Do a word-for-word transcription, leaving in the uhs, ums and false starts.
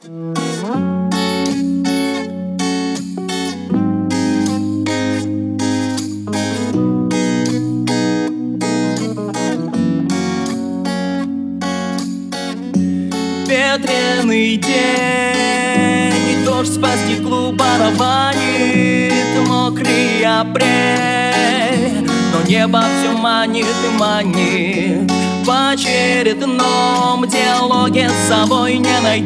Ветреный день, и дождь по стеклу барабанит. Мокрый апрель, но небо все манит и манит. В очередном диалоге с собой не найти